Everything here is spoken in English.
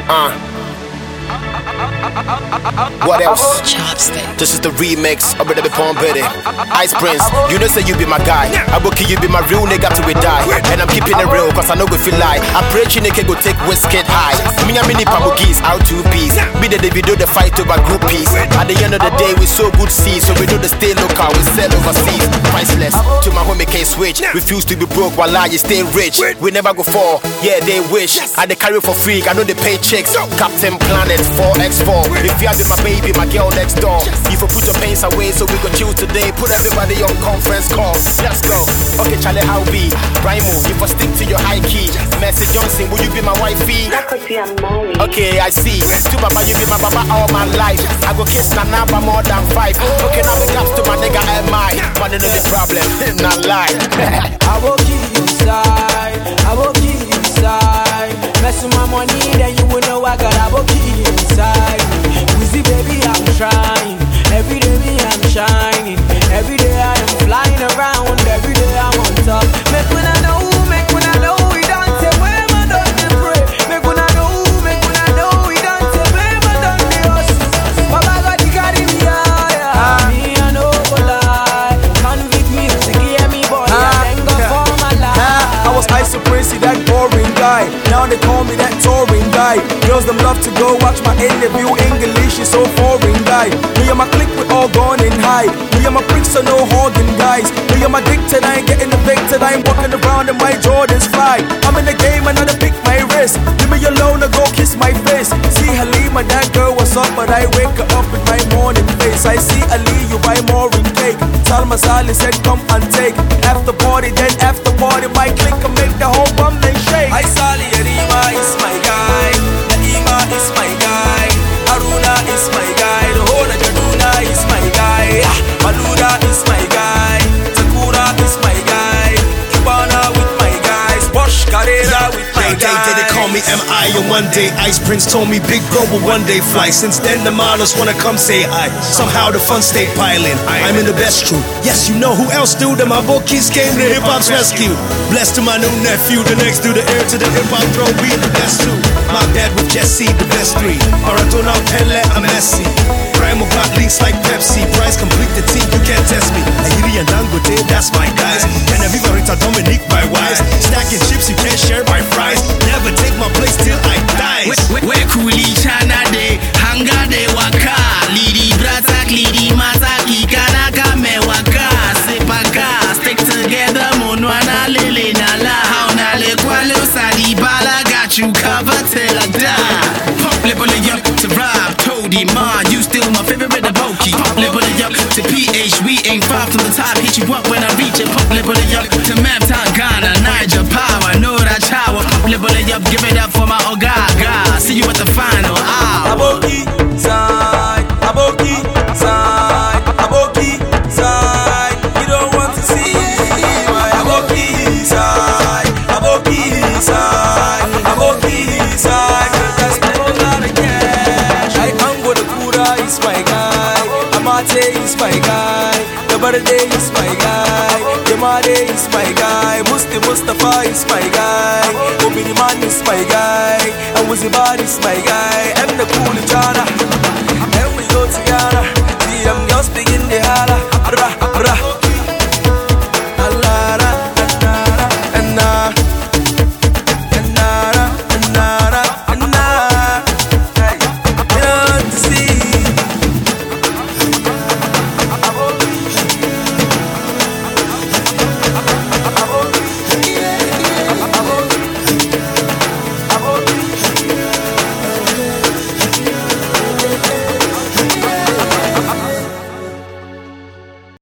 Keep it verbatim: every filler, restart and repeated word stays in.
Uh. What else? Chopstick. This is the remix of Red Pond Betty. Ice Prince, you know say you be my guy. I will kill you be my real nigga till we die. And I'm keeping it real cause I know if you lie. I pray you nigga go take whiskey high. Me and mini pamukis out two piece. Be the video the fight over group piece. At the end of the day we so good see. So we do the stay local, we sell overseas. Priceless, to my homie can't switch. Refuse to be broke while I stay rich. We never go for, yeah they wish. I they carry for free, I know they pay chicks. Captain Planet four by four. If you have been my baby, my girl next door. If you put your pains away, so we go chill today. Put everybody on conference call. Let's go. Okay, Charlie, how be? Rhymo, if I stick to your high key. Mercy Johnson, will you be my wifey? Okay, I see. To Baba, you be my Baba all my life. I go kiss Nana by more than five. Okay, now we got to my nigga M I. Money no the problem, not lie. I will keep you inside. I will keep you inside. Messing my money, then you will know I got. I will keep you inside. Wizzy baby, I'm trying. Every day me I'm shining. Every day I am flying around. Every day I'm on top. Make when I know, make when I know we don't say where my done they pray. Make when I know, make when I know we don't say where my done they hustle. Baba got the carry me higher. Me I know go lie. Convict music, hear me boy. I thank God for my life. I was Ice Prince, that boring guy. Now they call me that touring guy. Girls them love to go watch my interview. English is so foreign guy. Me and my clique we all gone in high. Me and my pricks are no hogging guys. Me and my addicted, I ain't getting evicted. I ain't walking around in my Jordans fly. I'm in the game and I done pick my wrist. Leave me alone or go kiss my face. See Halima, that girl was up, but I wake her up with my morning face. I see Ali, you buy more in cake. Salma Salih said come and take. After party, then after party, my clique can make the whole bum then shake. I Salih, Arima is my guy. Naima is my guy. Aruna is my guy. The whole of Jaduna is my guy. Maluda is my guy. Sakura is my guy. Cubana with my guys. Bosch Carrera with my They, guys. they, they call me M I and one day Ice Prince told me big bro will one day fly. Since then the models wanna come say hi. Somehow the fun stay piling. I'm in the best crew. Yes, you know who else do them. My bookies came to hip hop's rescue. Blessed to my new nephew, the next do the heir to the hip hop throne. We the best two. My dad with Jesse, the best three. Maradona, Pele, I'm Messi. Rhymo got links like Pepsi. Price complete the team, you can't test me. Ahiri and Dangote, that's my guys. And Aviva Rita Dominique by Wise. Stacking chips, you can't share my fries. Never take my place till I die. We kuli chana de hanga de waka lidi bratak lidi mataki kanaka me waka sepaka stick together monwana lele nala how nale kwalo sadi bala got you covered till I die. Pop level up to Rob Toady Ma, you still my favorite Aboki. Pop level up to P H, we ain't far from the top. Hit you up when I reach it. Pop level up to Maptown Ghana, Niger Power, know that chower. Pop level up, give it up for my Ogaga. See you at the final hour. Aboki side, Aboki side, Aboki side. You don't want to see my Aboki side, Aboki side, Aboki side. That's a whole lot of cash. I Ango the Kura is my guy. Amate is my guy. The birthday is my guy. Yamade is my guy. Musti Mustafa is my guy. Obiniman is my guy. And Wizibar is my guy. And the cool Jana.